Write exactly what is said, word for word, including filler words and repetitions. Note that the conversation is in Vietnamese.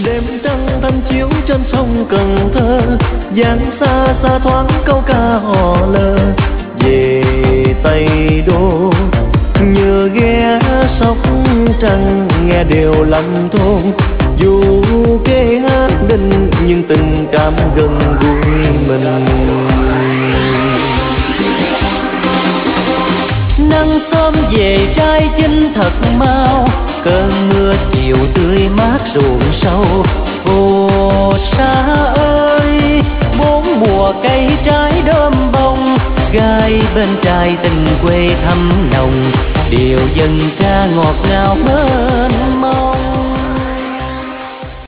Đêm trăng thanh chiếu trên sông Cần Thơ, dáng xa xa thoáng câu ca hò lơ. Về Tây Đô như ghé Sóc Trăng, nghe đều lâm thôn. Dù kê hát đinh nhưng tình cảm gần gũi mình. Nắng sớm về trai chinh thật mau, cơn mưa chiều tươi mát ruộng sâu. Ồ xa ơi, bốn mùa cây trái đơm bông, gái bên trai tình quê thăm nồng, điều dân ca ngọt ngào mênh mông.